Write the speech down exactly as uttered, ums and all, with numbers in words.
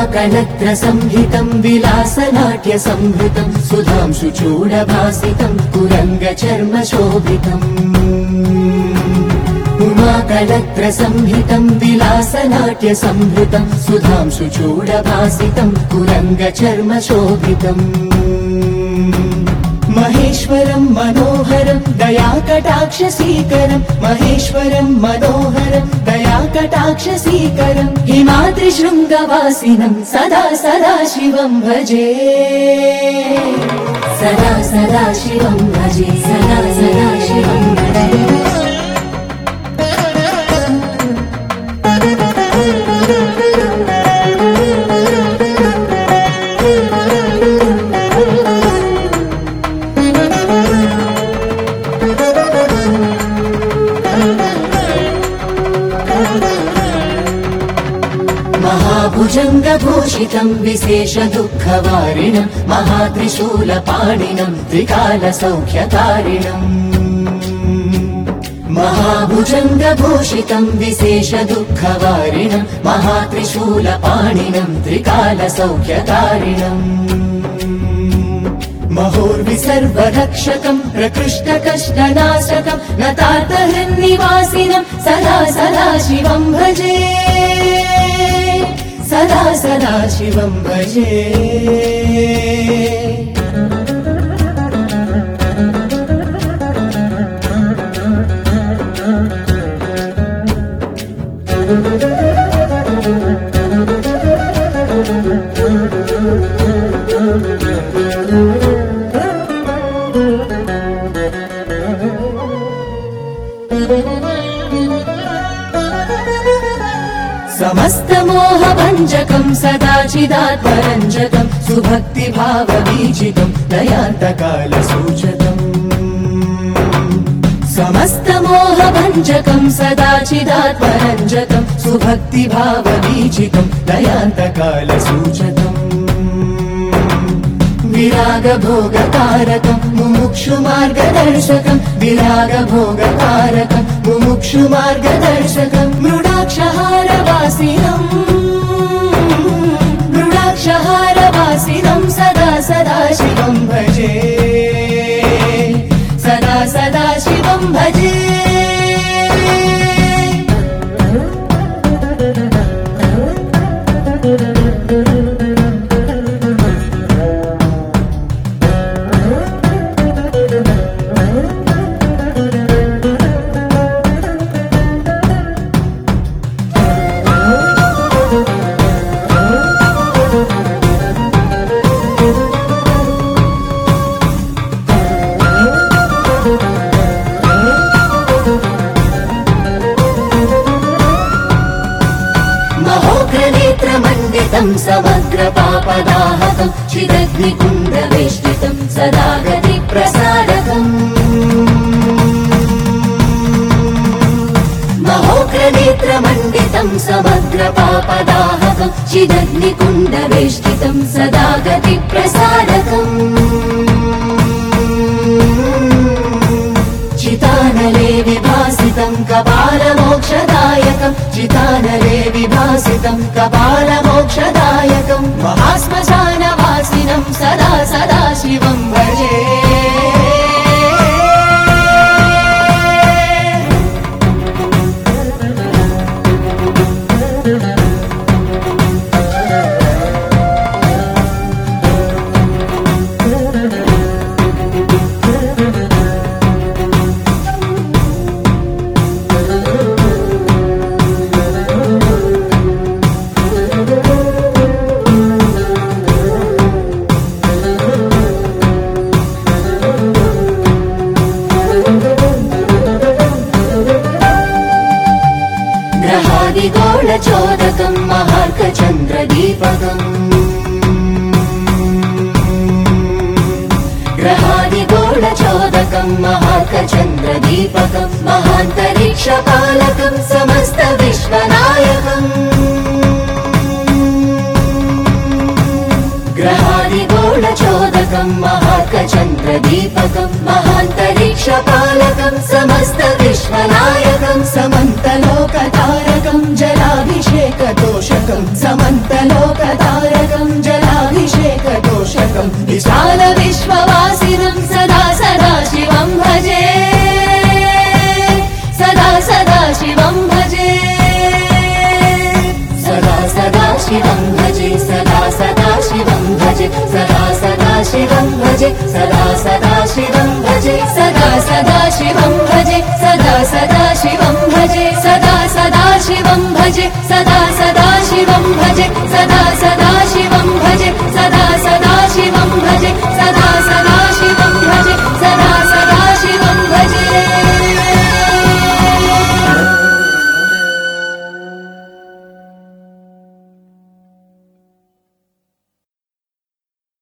उमाकलत्र संहितं विलासनाट्य संहृतं सुधांशु चूडभासितं कुरंग चर्म शोभितम् उमाकलत्र संहितं विलासनाट्य संहृतं सुधांशु चूडभासितं कुरंग चर्म शोभितम् महेश्वरं मनोहरं दयाकटाक्षसीकरं महेश्वरं मनोहरं दयाकटाक्षसीकरं हिमाद्रिशृङ्गवासिनं सदा सदा शिवं भजे सदा सदा शिवं भजे सदा सदा शिवं भजे महाभुजङ्गभूषितं विशेष दुःखवारिणं महात्रिशूलपाणिनं त्रिकालसौख्यकारिणम् महाभुजङ्गभूषितं विशेष दुःखवारिणं महात्रिशूलपाणिनं त्रिकालसौख्यकारिणम् महोर्विसर्वरक्षकं प्रकृष्टकष्टनाशकं नतार्तहृन्निवासिनं सदा सदा शिवं भजे सदा सदा शिवं भजे समस्तमोहभञ्जकं सदाचिदात्मरञ्जकं सुभक्तिभावबीजितं दयान्तकालसूचकम् समस्तमोहभञ्जकं सदाचिदात्मरञ्जकं सुभक्तिभावबीजितं दयान्तकालसूचकम् विरागभोगकारकं मुमुक्षुमार्गदर्शकं विरागभोगकारकं मुमुक्षुमार्गदर्शकं मृडाक्षहारवासिनं मृडाक्षहारवासिनं सदा सदा शिवं भजे सदा सदा शिवं भजे नेत्रमण्डितं समग्रपापदाहकं चिदग्निकुण्डवेष्टितं सदा गतिप्रसारकम् महोग्रनेत्रमण्डितं समग्रपापदाहकं चिदग्निकुण्डवेष्टितं सदा गतिप्रसारकम् चितानले विभासितं कपालमोक्षदायकं चितानले विभासितं कपालमोक्षदायकं महाश्मशानवासिनं सदा सदा शिवं भजे ग्रहादिगोलचोदकं महार्कचन्द्रदीपकम् ग्रहादिगोलचोदकं महार्कचन्द्रदीपकं महान्तरिक्षपालकं समस्तविश्वनायकम् ग्रहादिगोलचोदकं महार्कचन्द्रदीपकं महान्तरिक्षपालकं समस्तविश्वनायकं समन्तलोकतारकं जलाभिषेकतोषकं समन्तलोकतारकं शिवं भजे सदा